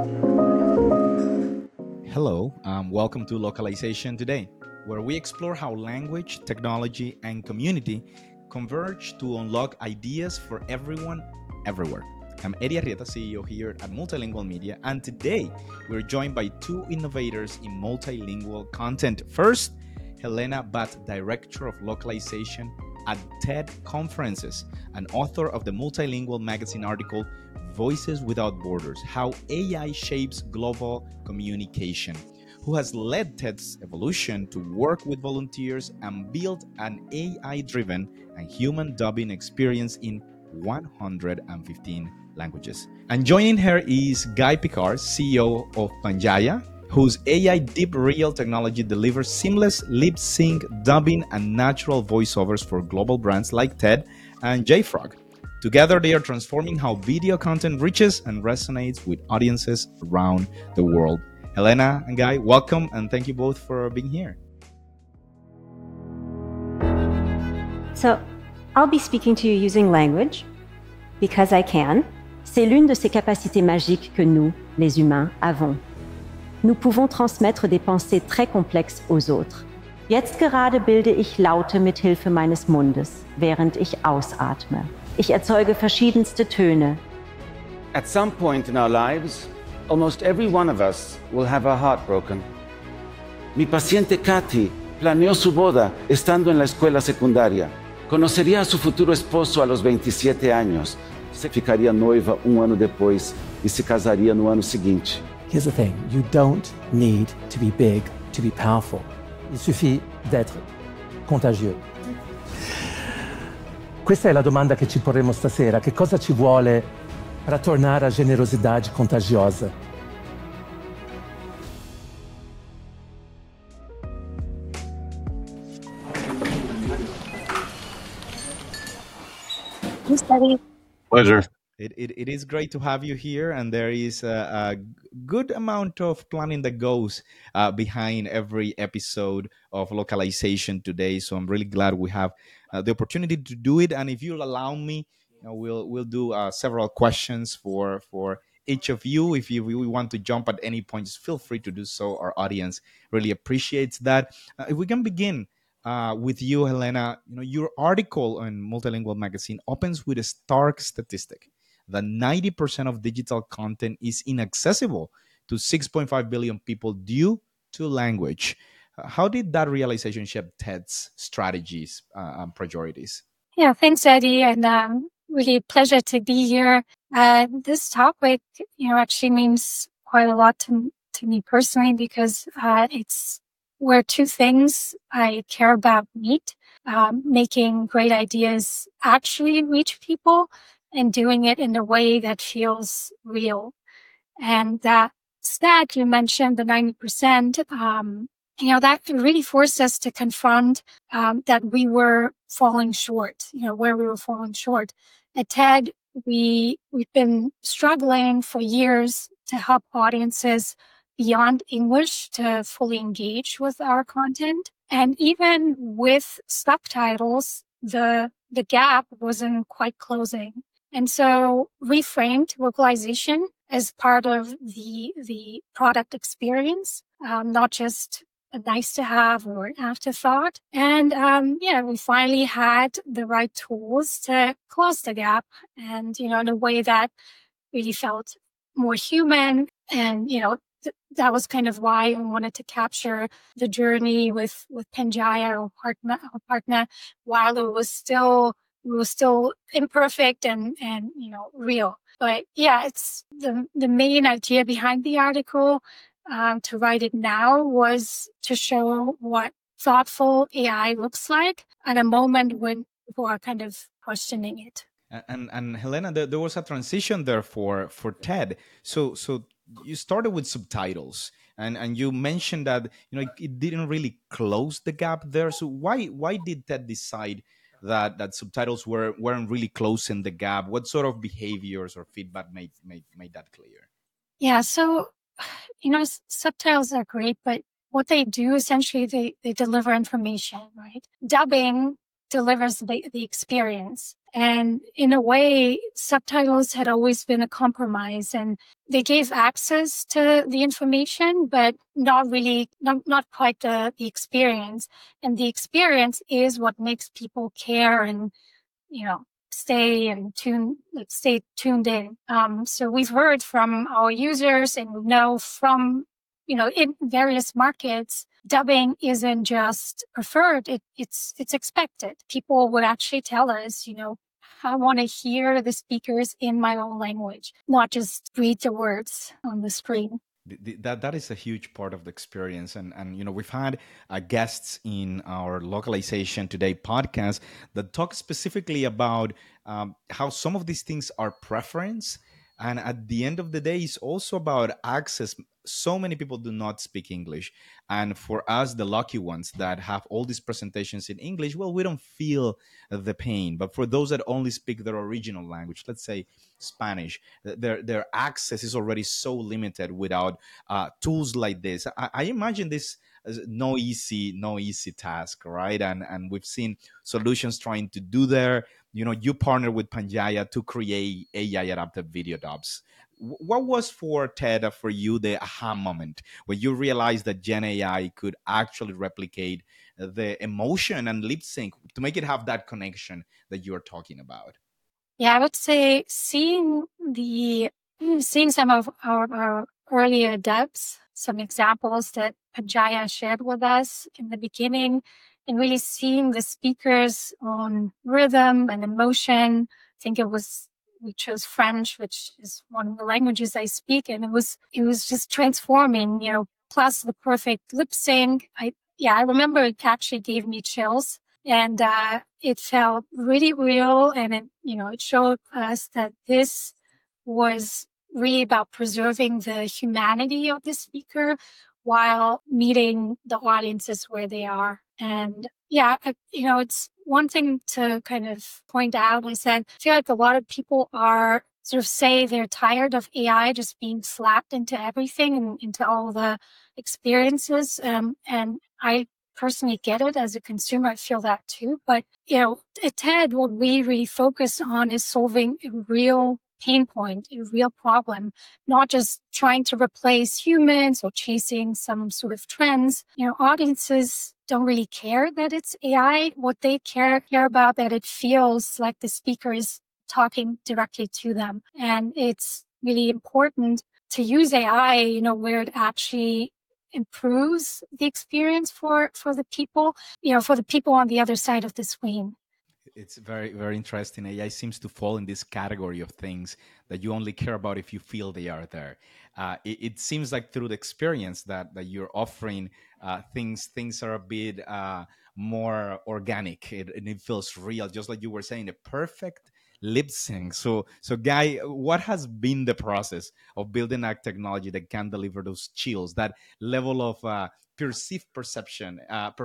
Hello, welcome to Localization Today, where we explore how language, technology, and community converge to unlock ideas for everyone, everywhere. I'm Eddie Arrieta, CEO here at Multilingual Media, and today we're joined by two innovators in multilingual content. First, Helena Bat, Director of Localization at TED Conferences, and author of the multilingual magazine article Voices Without Borders, How AI Shapes Global Communication, who has led TED's evolution to work with volunteers and build an AI-driven and human dubbing experience in 115 languages. And joining her is Guy Picard, CEO of Panjaya, whose AI deep real technology delivers seamless lip sync, dubbing, and natural voiceovers for global brands like TED and JFrog. Together, they are transforming how video content reaches and resonates with audiences around the world. Helena and Guy, welcome, and thank you both for being here. So, I'll be speaking to you using language, because I can. C'est l'une de ces capacités magiques que nous, les humains, avons. Nous pouvons transmettre des pensées très complexes aux autres. Jetzt gerade bilde ich Laute mit Hilfe meines Mundes, während ich ausatme. Ich erzeuge verschiedenste Töne. At some point in our lives, almost every one of us will have our heart broken. Mi paciente Katy planeó su boda estando en la escuela secundaria. Conocería a su futuro esposo a los 27 años. Se ficaria noiva ano depois e se casaria no ano seguinte. Here's the thing, you don't need to be big to be powerful. Il suffit d'être contagieux. Questa è la domanda che ci porremo stasera. Che cosa ci vuole para tornar a generosidade contagiosa? Pleasure. It is great to have you here, and there is a good amount of planning that goes behind every episode of Localization today. So I'm really glad we have the opportunity to do it. And if you'll allow me, we'll do several questions for each of you. If we want to jump at any point, just feel free to do so. Our audience really appreciates that. If we can begin with you, Helena, your article on Multilingual Magazine opens with a stark statistic that 90% of digital content is inaccessible to 6.5 billion people due to language. How did that realization shape TED's strategies and priorities? Yeah, thanks, Eddie, and really a pleasure to be here. This topic, actually means quite a lot to me personally because it's where two things I care about meet: making great ideas actually reach people, and doing it in a way that feels real. And that stat you mentioned, the 90%, that really forced us to confront that we were falling short, where we were falling short. At TED, we've been struggling for years to help audiences beyond English to fully engage with our content. And even with subtitles, the gap wasn't quite closing. And so reframed localization as part of the product experience, not just a nice to have or an afterthought. And we finally had the right tools to close the gap, and in a way that really felt more human. And that was kind of why I wanted to capture the journey with Panjaya, our partner, while it was still imperfect and real. But yeah, it's the main idea behind the article to write it now was to show what thoughtful AI looks like at a moment when people are kind of questioning it. And Helena, there was a transition there for TED. So you started with subtitles, and you mentioned that it didn't really close the gap there. So why did TED decide that subtitles weren't really closing the gap? What sort of behaviors or feedback made that clear? Yeah, so subtitles are great, but what they do essentially, they deliver information, right? Dubbing delivers the experience. And in a way, subtitles had always been a compromise. And they gave access to the information, but not quite the experience. And the experience is what makes people care and, stay tuned in. So we've heard from our users and we know from, in various markets, dubbing isn't just preferred, it's expected. People would actually tell us, I want to hear the speakers in my own language, not just read the words on the screen. That is a huge part of the experience, and we've had guests in our Localization Today podcast that talk specifically about how some of these things are preference, and at the end of the day, it's also about access. So many people do not speak English, and for us, the lucky ones that have all these presentations in English, well, we don't feel the pain. But for those that only speak their original language, let's say Spanish, their access is already so limited without tools like this. I imagine this as no easy task, right? And we've seen solutions trying to do there. You partner with Pangaea to create AI adapted video dubs. What was for Ted, for you, the aha moment when you realized that Gen AI could actually replicate the emotion and lip sync to make it have that connection that you're talking about? Yeah, I would say seeing some of our earlier dubs, some examples that Pangaea shared with us in the beginning, and really seeing the speakers on rhythm and emotion. I think we chose French, which is one of the languages I speak, and it was just transforming, plus the perfect lip sync. I remember it actually gave me chills, and it felt really real, and it showed us that this was really about preserving the humanity of the speaker while meeting the audiences where they are. And it's one thing to kind of point out is that I feel like a lot of people are sort of say they're tired of AI just being slapped into everything and into all the experiences. And I personally get it as a consumer. I feel that too. But, at TED, what we really focus on is solving a real pain point, a real problem, not just trying to replace humans or chasing some sort of trends. Audiences don't really care that it's AI. What they care about that it feels like the speaker is talking directly to them. And it's really important to use AI, where it actually improves the experience for the people, for the people on the other side of the screen. It's very, very interesting. AI seems to fall in this category of things that you only care about if you feel they are there. It seems like through the experience that you're offering things are a bit more organic, and it feels real, just like you were saying, a perfect lip sync. So Guy, what has been the process of building a technology that can deliver those chills, that level of perceived perfection?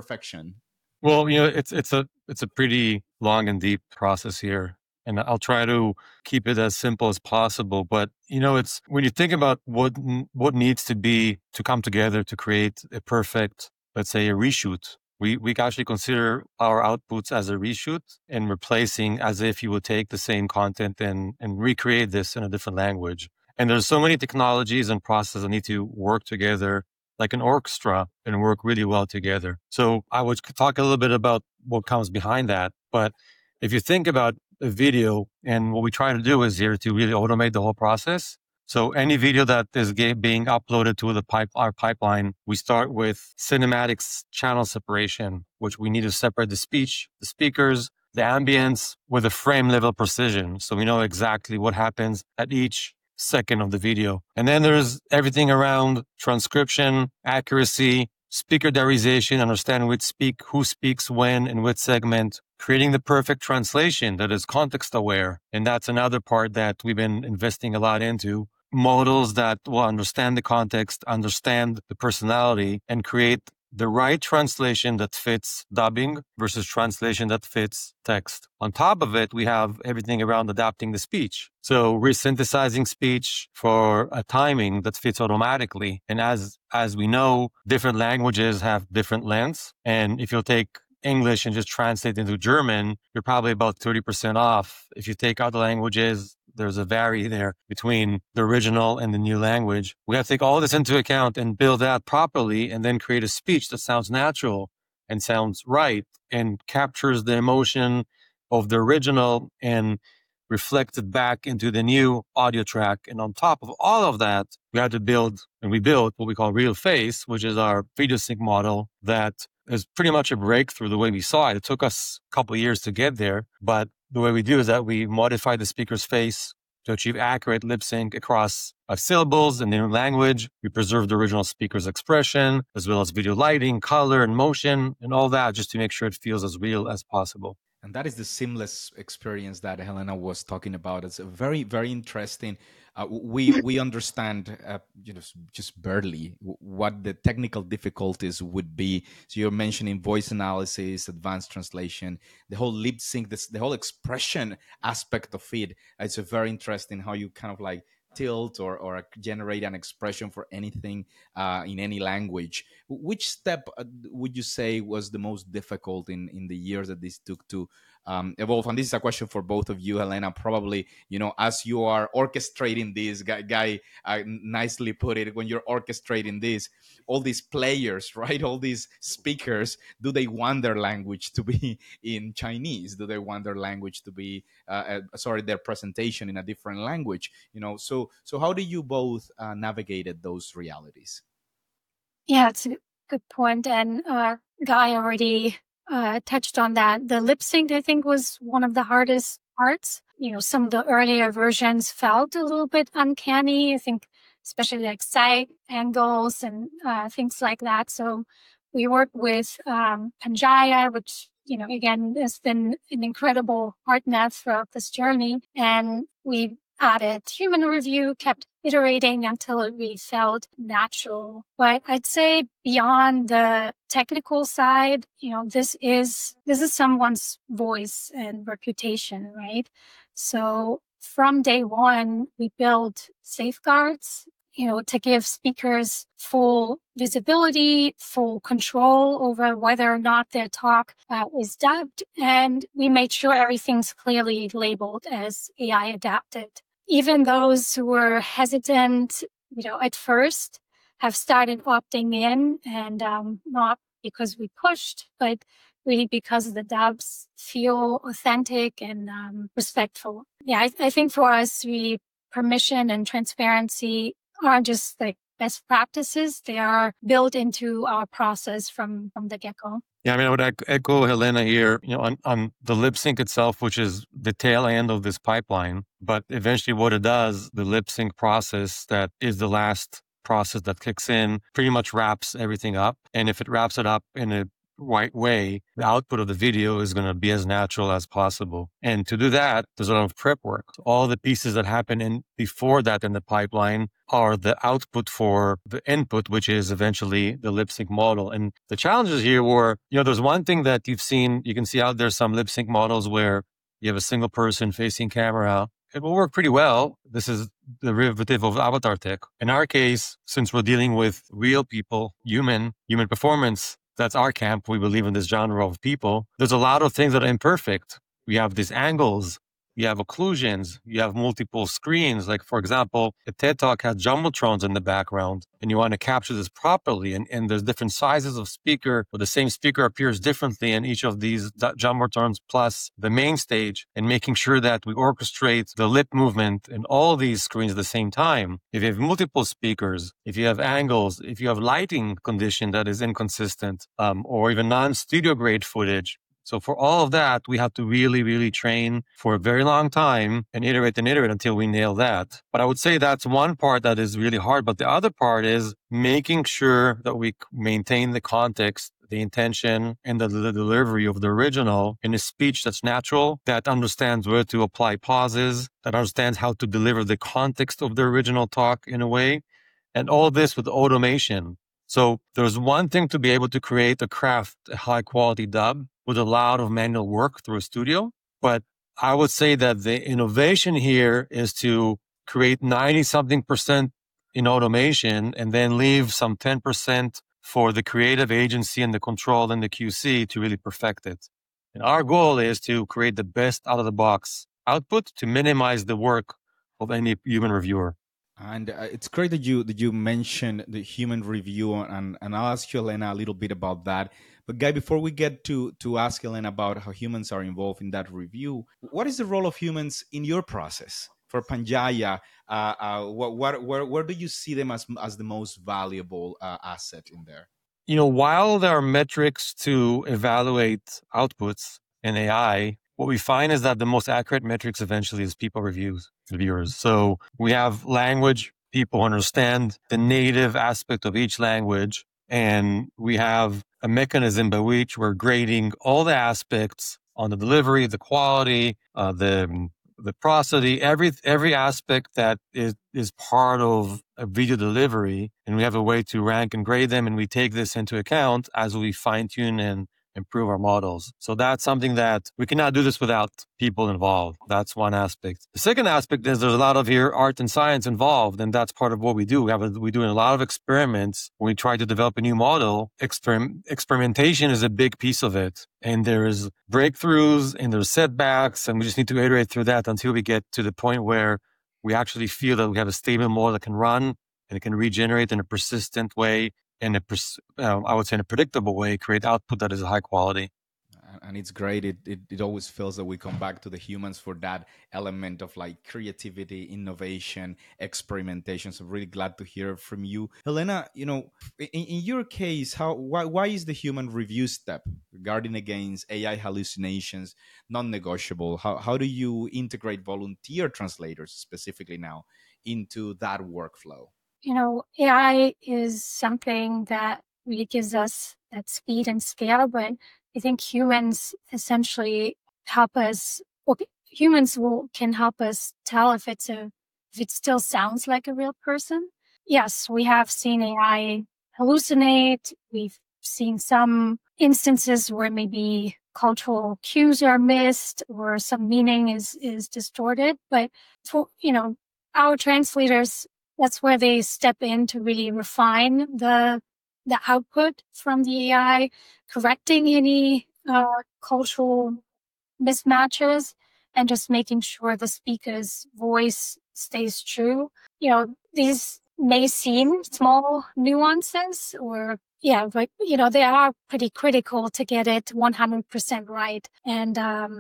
Well, it's a pretty long and deep process here, and I'll try to keep it as simple as possible. But it's when you think about what needs to come together to create a perfect, let's say, a reshoot. We actually consider our outputs as a reshoot and replacing, as if you would take the same content and recreate this in a different language. And there's so many technologies and processes that need to work together like an orchestra and work really well together. So I would talk a little bit about what comes behind that. But if you think about a video, and what we try to do is here to really automate the whole process. So any video that is being uploaded to our pipeline, we start with cinematics channel separation, which we need to separate the speech, the speakers, the ambience with a frame level precision. So we know exactly what happens at each second of the video. And then there's everything around transcription, accuracy, speaker diarization, understanding who speaks when and which segment, creating the perfect translation that is context aware. And that's another part that we've been investing a lot into. Models that will understand the context, understand the personality, and create the right translation that fits dubbing versus translation that fits text. On top of it, we have everything around adapting the speech. So resynthesizing speech for a timing that fits automatically. And as we know, different languages have different lengths. And if you'll take English and just translate into German, you're probably about 30% off. If you take other languages, there's a vary there between the original and the new language. We have to take all this into account and build that properly and then create a speech that sounds natural and sounds right and captures the emotion of the original and reflected back into the new audio track. And on top of all of that, we had to build, and we built what we call RealFace, which is our video sync model that is pretty much a breakthrough the way we saw it. It took us a couple of years to get there, but the way we do is that we modify the speaker's face to achieve accurate lip sync across syllables in the new language. We preserve the original speaker's expression, as well as video lighting, color, and motion, and all that just to make sure it feels as real as possible. And that is the seamless experience that Helena was talking about. It's a very, very interesting. We understand, just barely what the technical difficulties would be. So you're mentioning voice analysis, advanced translation, the whole lip sync, the whole expression aspect of it. It's a very interesting how you kind of like tilt or generate an expression for anything in any language. Which step would you say was the most difficult in the years that this took to evolve? And this is a question for both of you, Helena. Probably, as you are orchestrating this, Guy nicely put it, when you're orchestrating this, all these players, right? All these speakers, do they want their language to be in Chinese? Do they want their language to be, their presentation in a different language? So how do you both navigated those realities? Yeah, it's a good point. And Guy already touched on that. The lip sync, I think, was one of the hardest parts. Some of the earlier versions felt a little bit uncanny. I think especially like side angles and things like that. So we worked with Panjaya, which, again, has been an incredible partner throughout this journey. And we added human review, kept iterating until it really felt natural. But I'd say beyond the technical side, this is someone's voice and reputation, right? So from day one, we built safeguards, to give speakers full visibility, full control over whether or not their talk is dubbed. And we made sure everything's clearly labeled as AI adapted. Even those who were hesitant, at first have started opting in, and not because we pushed, but really because the dubs feel authentic and respectful. Yeah, I think for us, really, permission and transparency aren't just like best practices. They are built into our process from the get-go. Yeah, I would echo Helena here, on the lip sync itself, which is the tail end of this pipeline. But eventually what it does, the lip sync process that is the last process that kicks in, pretty much wraps everything up. And if it wraps it up in a right way, the output of the video is going to be as natural as possible. And to do that, there's a lot of prep work. All the pieces that happen before that in the pipeline are the output for the input, which is eventually the lip sync model. And the challenges here were, there's one thing that you can see out there, some lip sync models where you have a single person facing camera. It will work pretty well. This is the derivative of avatar tech. In our case, since we're dealing with real people, human performance, that's our camp. We believe in this genre of people. There's a lot of things that are imperfect. We have these angles. You have occlusions. You have multiple screens. Like, for example, a TED Talk has jumbotrons in the background, and you want to capture this properly. And there's different sizes of speaker, but the same speaker appears differently in each of these jumbotrons plus the main stage, and making sure that we orchestrate the lip movement in all these screens at the same time. If you have multiple speakers, if you have angles, if you have lighting condition that is inconsistent, or even non-studio grade footage. So for all of that, we have to really, really train for a very long time and iterate until we nail that. But I would say that's one part that is really hard. But the other part is making sure that we maintain the context, the intention, and the delivery of the original in a speech that's natural, that understands where to apply pauses, that understands how to deliver the context of the original talk in a way, and all this with automation. So there's one thing to be able to create a high quality dub with a lot of manual work through a studio. But I would say that the innovation here is to create 90-something% in automation and then leave some 10% for the creative agency and the control and the QC to really perfect it. And our goal is to create the best out of the box output to minimize the work any human reviewer. And it's great that you mentioned the human review, and I'll ask you, Elena, a little bit about that. But Guy, before we get to ask Elena about how humans are involved in that review, what is the role of humans in your process for Pangaea? Where do you see them as the most valuable asset in there? While there are metrics to evaluate outputs in AI, what we find is that the most accurate metrics eventually is people reviewers. So we have language, people understand the native aspect of each language, and we have a mechanism by which we're grading all the aspects on the delivery, the quality, the prosody, every aspect that is part of a video delivery, and we have a way to rank and grade them, and we take this into account as we fine-tune and improve our models. So that's something that we cannot do this without people involved. That's one aspect. The second aspect is there's a lot of here art and science involved, and that's part of what we do. We do a lot of experiments when we try to develop a new model. Experimentation is a big piece of it, and there's breakthroughs and there's setbacks, and we just need to iterate through that until we get to the point where we actually feel that we have a stable model that can run and it can regenerate in a persistent way, in I would say in a predictable way, create output that is high quality. And it's great. It always feels that we come back to the humans for that element of like creativity, innovation, experimentation. So really glad to hear from you, Helena. In your case, why is the human review step guarding against AI hallucinations non-negotiable? How do you integrate volunteer translators specifically now into that workflow? AI is something that really gives us that speed and scale, but I think humans essentially help us. Humans can help us tell if it still sounds like a real person. Yes, we have seen AI hallucinate. We've seen some instances where maybe cultural cues are missed or some meaning is distorted. But for our translators, that's where they step in to really refine the output from the AI, correcting any cultural mismatches, and just making sure the speaker's voice stays true. These may seem small nuances but they are pretty critical to get it 100% right. And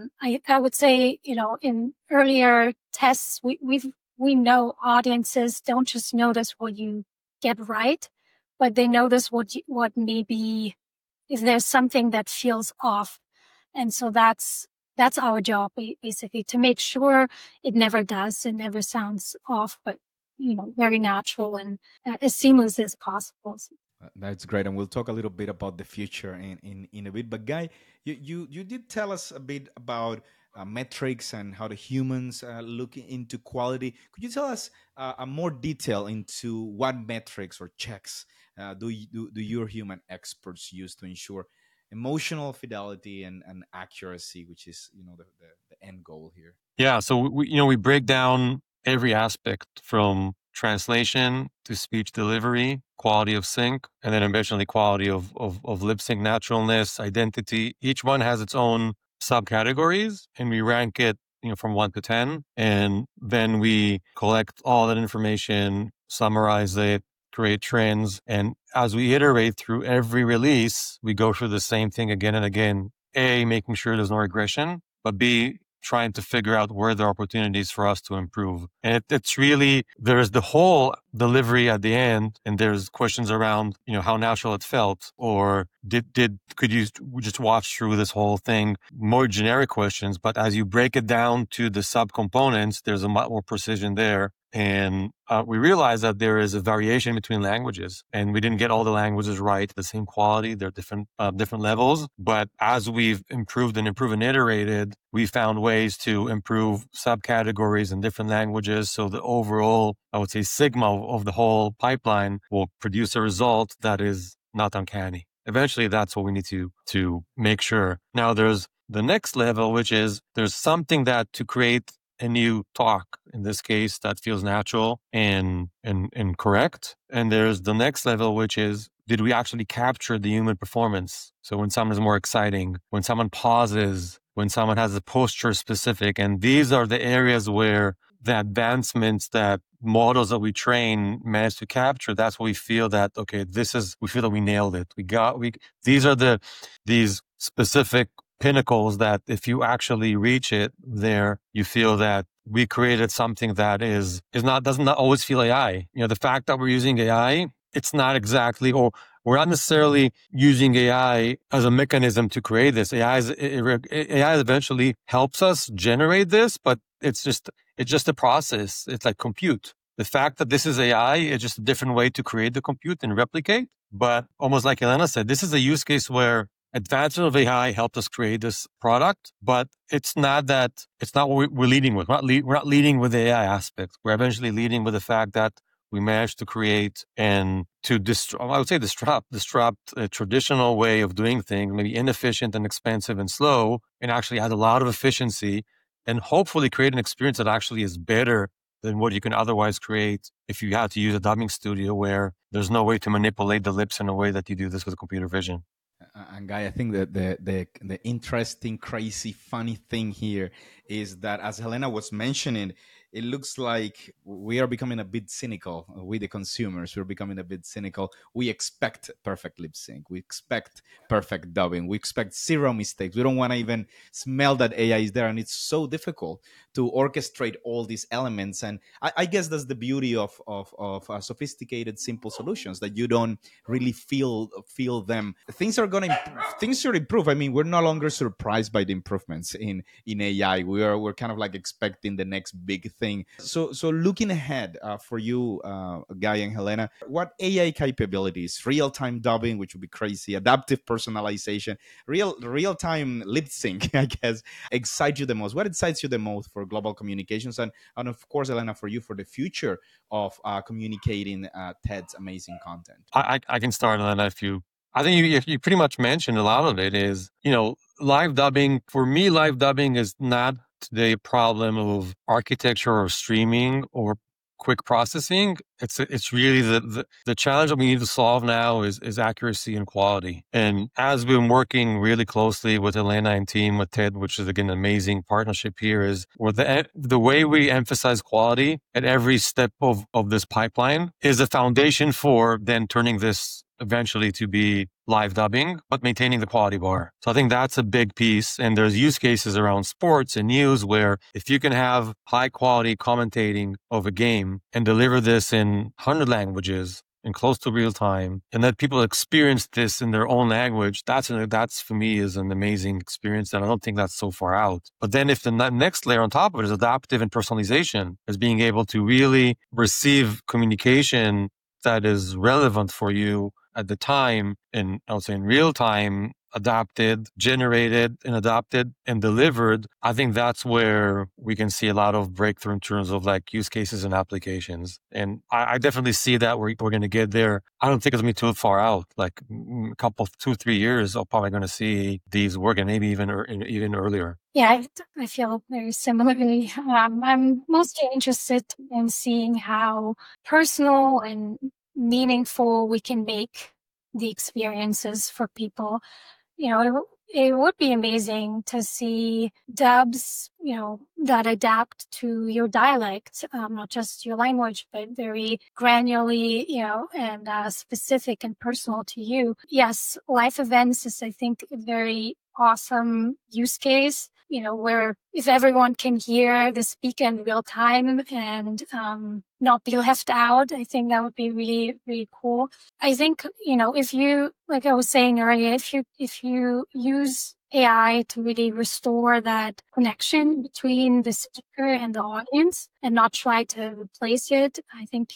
I would say, in earlier tests, we know audiences don't just notice what you get right, but they notice what maybe if there's something that feels off. And so that's our job, basically, to make sure it never does. It never sounds off, but, very natural and as seamless as possible. That's great. And we'll talk a little bit about the future in a bit. But Guy, you did tell us a bit about metrics and how the humans look into quality. Could you tell us more detail into what metrics or checks do your human experts use to ensure emotional fidelity and accuracy, which is the end goal here? Yeah, so we break down every aspect from translation to speech delivery, quality of sync, and then eventually quality of lip sync, naturalness, identity. Each one has its own subcategories, and we rank it from 1 to 10, and then we collect all that information, summarize it, create trends, and as we iterate through every release, we go through the same thing again and again. A, making sure there's no regression, but B, trying to figure out where there are opportunities for us to improve. And it's really, there's the whole delivery at the end, and there's questions around, how natural it felt, or could you just watch through this whole thing? More generic questions, but as you break it down to the subcomponents, there's a lot more precision there. And we realized that there is a variation between languages, and we didn't get all the languages right, the same quality. They're different levels. But as we've improved and iterated, we found ways to improve subcategories in different languages. So the overall, I would say, sigma of the whole pipeline will produce a result that is not uncanny. Eventually, that's what we need to make sure. Now, there's the next level, which is there's something that to create a new talk, in this case, that feels natural and correct. And there's the next level, which is, did we actually capture the human performance? So when someone is more exciting, when someone pauses, when someone has a posture specific, and these are the areas where the advancements that models that we train manage to capture, that's what we feel that, okay, we feel that we nailed it. These are these specific pinnacles that if you actually reach it there, you feel that we created something that does not always feel AI. The fact that we're using AI, it's not exactly, or we're not necessarily using AI as a mechanism to create this. AI eventually helps us generate this, but it's just a process. It's like compute. The fact that this is AI is just a different way to create the compute and replicate. But almost like Elena said, this is a use case where advancement of AI helped us create this product, but it's not what we're leading with. We're not leading with the AI aspect. We're eventually leading with the fact that we managed to create and to disrupt a traditional way of doing things, maybe inefficient and expensive and slow, and actually add a lot of efficiency and hopefully create an experience that actually is better than what you can otherwise create if you had to use a dubbing studio where there's no way to manipulate the lips in a way that you do this with computer vision. And Guy, I think that the interesting, crazy, funny thing here is that, as Helena was mentioning, it looks like we are becoming a bit cynical. We, the consumers, we're becoming a bit cynical. We expect perfect lip sync. We expect perfect dubbing. We expect zero mistakes. We don't want to even smell that AI is there. And it's so difficult to orchestrate all these elements. And I guess that's the beauty of sophisticated, simple solutions, that you don't really feel them. Things should improve. I mean, we're no longer surprised by the improvements in AI. We're kind of like expecting the next big thing. So looking ahead for you, Guy and Helena, what AI capabilities, real-time dubbing, which would be crazy, adaptive personalization, real-time lip sync, I guess, excite you the most? What excites you the most for global communications? And of course, Helena, for you, for the future of communicating TED's amazing content? I can start on that I think you pretty much mentioned a lot of it. Is, live dubbing. For me, live dubbing is not today a problem of architecture or streaming or quick processing. It's really the challenge that we need to solve now is accuracy and quality. And as we've been working really closely with Elena and team with TED, which is again an amazing partnership here, is where the way we emphasize quality at every step of this pipeline is a foundation for then turning this eventually to be live dubbing, but maintaining the quality bar. So I think that's a big piece. And there's use cases around sports and news where if you can have high quality commentating of a game and deliver this in 100 languages and close to real time, and let people experience this in their own language, that's for me is an amazing experience. And I don't think that's so far out. But then if the next layer on top of it is adaptive and personalization, is being able to really receive communication that is relevant for you at the time, and I would say in real time, adapted, generated and adapted and delivered, I think that's where we can see a lot of breakthrough in terms of like use cases and applications. And I definitely see that we're going to get there. I don't think it's going to be too far out, like a couple, 2-3 years, I'm probably going to see these work, and maybe even earlier. Yeah, I feel very similarly. I'm mostly interested in seeing how personal and meaningful we can make the experiences for people. It would be amazing to see dubs, that adapt to your dialect, not just your language, but very granularly, and specific and personal to you. Yes, live events is, I think, a very awesome use case, where if everyone can hear the speaker in real time and not be left out, I think that would be really, really cool. I think, if you, like I was saying earlier, if you use AI to really restore that connection between the speaker and the audience and not try to replace it, I think,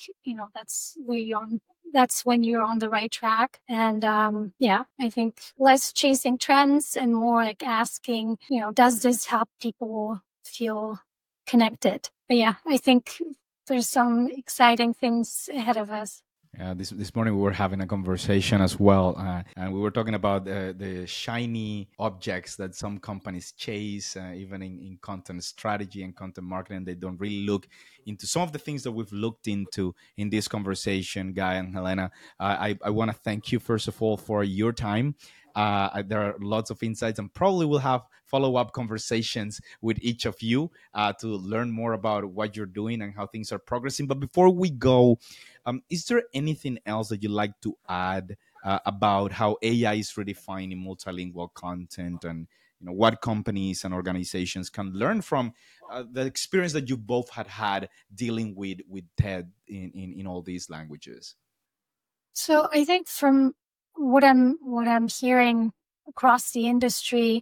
that's when you're on the right track. And I think less chasing trends and more like asking, does this help people feel connected? But yeah, I think there's some exciting things ahead of us. This morning we were having a conversation as well, and we were talking about the shiny objects that some companies chase, even in content strategy and content marketing. They don't really look into some of the things that we've looked into in this conversation, Guy and Helena. I want to thank you, first of all, for your time. There are lots of insights, and probably we'll have follow-up conversations with each of you to learn more about what you're doing and how things are progressing. But before we go, is there anything else that you'd like to add about how AI is redefining multilingual content, and what companies and organizations can learn from the experience that you both had dealing with TED in all these languages? So I think from what I'm hearing across the industry,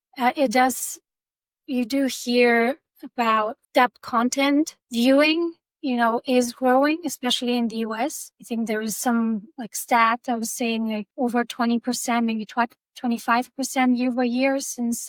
you do hear about depth content viewing, is growing, especially in the US. I think there was some stat that was saying like over 20%, maybe 25% year over year since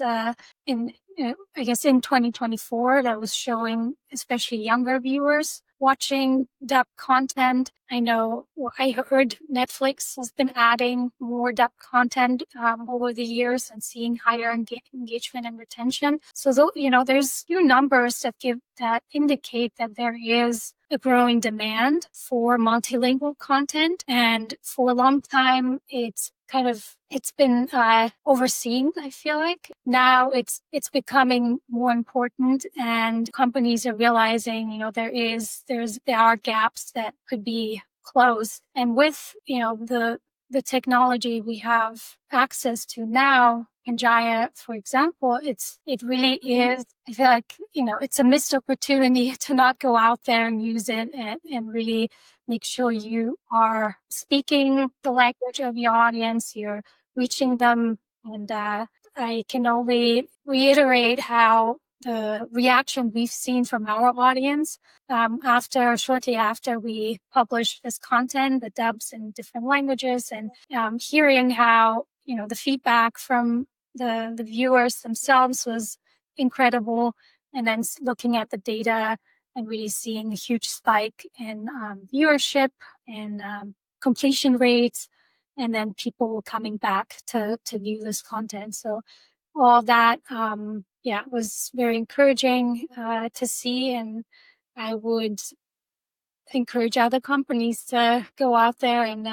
I guess in 2024, that was showing especially younger viewers watching depth content. I heard Netflix has been adding more depth content over the years and seeing higher engagement and retention. So, there's few numbers that indicate that there is a growing demand for multilingual content. And for a long time, it's been overseen, I feel like. Now it's becoming more important, and companies are realizing, there are gaps that could be closed. And with, the technology we have access to now, Pangaea, for example, it really is, I feel like, it's a missed opportunity to not go out there and use it and really make sure you are speaking the language of your audience, you're reaching them. And I can only reiterate how the reaction we've seen from our audience shortly after we published this content, the dubs in different languages, and hearing how, the feedback from the viewers themselves was incredible. And then looking at the data and really seeing a huge spike in viewership and completion rates, and then people coming back to view this content. So all that, was very encouraging to see. And I would encourage other companies to go out there and,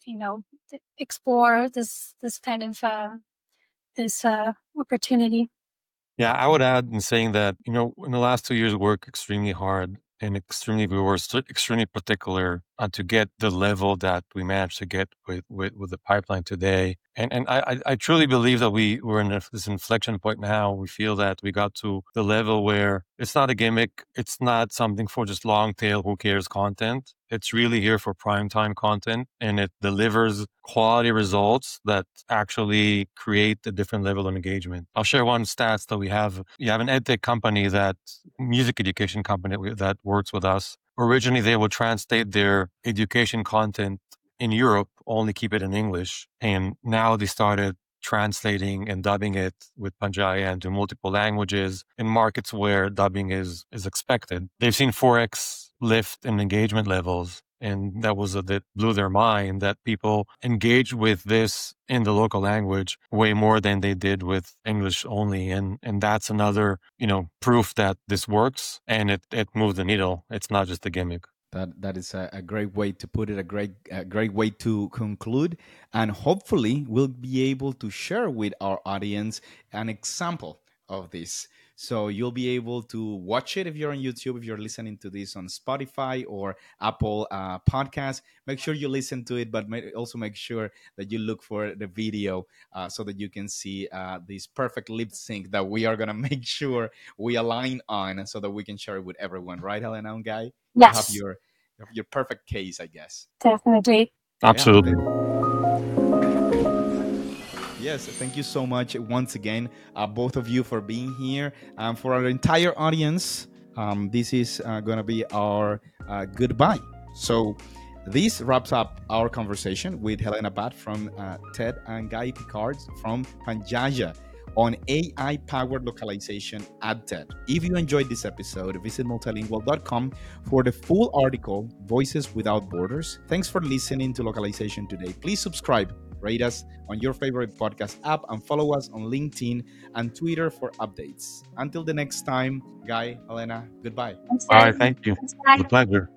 explore this kind of this opportunity. Yeah, I would add in saying that, in the last 2 years, we worked extremely hard and we were extremely particular to get the level that we managed to get with the pipeline today. And I truly believe that we're in this inflection point now. We feel that we got to the level where it's not a gimmick. It's not something for just long tail, who cares content. It's really here for primetime content, and it delivers quality results that actually create a different level of engagement. I'll share one stats that we have. You have an edtech company, music education company that works with us. Originally, they would translate their education content in Europe, only keep it in English. And now they started translating and dubbing it with Pangaea into multiple languages in markets where dubbing is expected. They've seen 4x lift in engagement levels. And that blew their mind, that people engage with this in the local language way more than they did with English only. And that's another, proof that this works, and it moved the needle. It's not just a gimmick. That is a great way to put it, a great way to conclude. And hopefully we'll be able to share with our audience an example of this. So you'll be able to watch it if you're on YouTube, if you're listening to this on Spotify or Apple Podcasts. Make sure you listen to it, but also make sure that you look for the video so that you can see this perfect lip sync that we are going to make sure we align on, so that we can share it with everyone. Right, Helena and Guy? Yes. You have your perfect case, I guess. Definitely. Absolutely. Yes, thank you so much once again, both of you, for being here. For our entire audience, this is going to be our goodbye. So this wraps up our conversation with Helena Batt from TED and Guy Picard from Pangaea on AI-powered localization at TED. If you enjoyed this episode, visit multilingual.com for the full article, Voices Without Borders. Thanks for listening to Localization Today. Please subscribe, rate us on your favorite podcast app, and follow us on LinkedIn and Twitter for updates. Until the next time, Guy, Helena, goodbye. All right, thank you. It's a pleasure.